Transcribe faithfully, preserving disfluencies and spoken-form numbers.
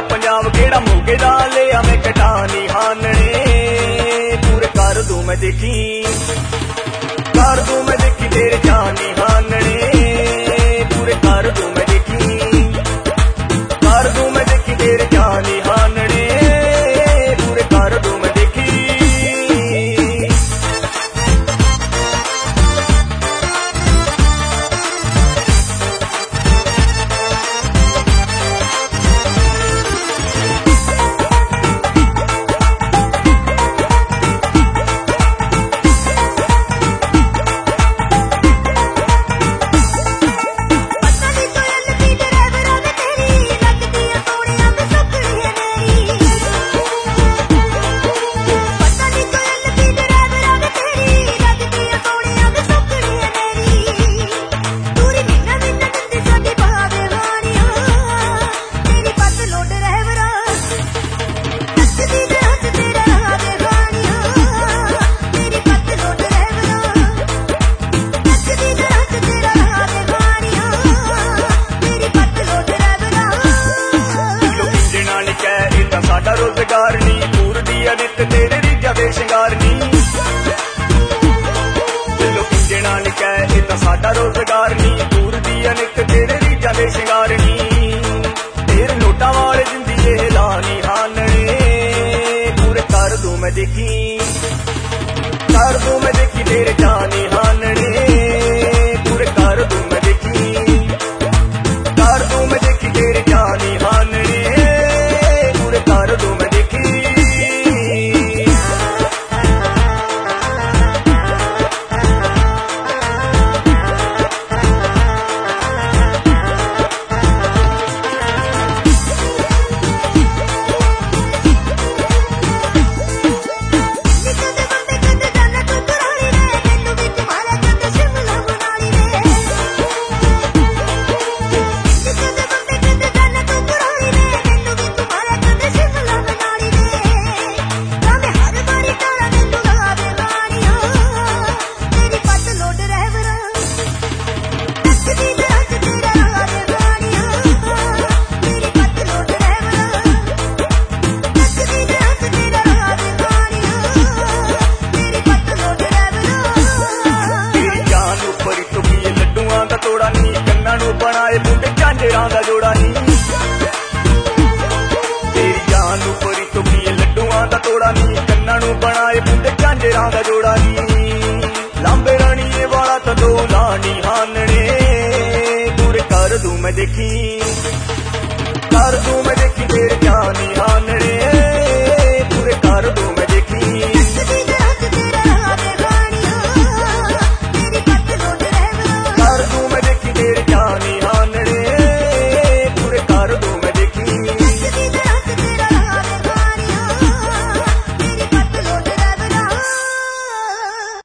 पंजाब केड़ा मोगे दा लिया मैं कटानी हानने पूरे कर दूं मैं देखी कर दूं मैं देखी तेरे जानी हानने पूरे कर दूं मैं देखी कर दूं मैं देखी तेरे जानी हानने पूरे कर दूं मैं देखी। साडा रोजगार नी पूर दिया नित तेरे रीजा दे शिंगार नी दिलों पिंजणा लिखा है इतना साडा रोजगार नी पूर दिया नित तेरे रीजा दे शिंगार नी तेरे नोटा वाले जिंदी ये लानी हानने पूरे कर दूं मैं देखी कर दूं मैं देखी तेरे जानी हानने पूरे कर दूं मैं देखी कर दूं मैं देखी तेरे जानी हानने कर दूं मैं देखी। तोड़ा नी कन्ना नू बनाए मुंडे झांजरां दा जोड़ा नी तेरी जान उपरी तो की लड्डूआं दा तोड़ा नी कन्ना नू बनाए मुंडे झांजरां दा जोड़ा नी लांबे राणीए वाला तो दो लानी हानने पूरे कर दूं मैं देखी कर दूं मैं देखी तेरे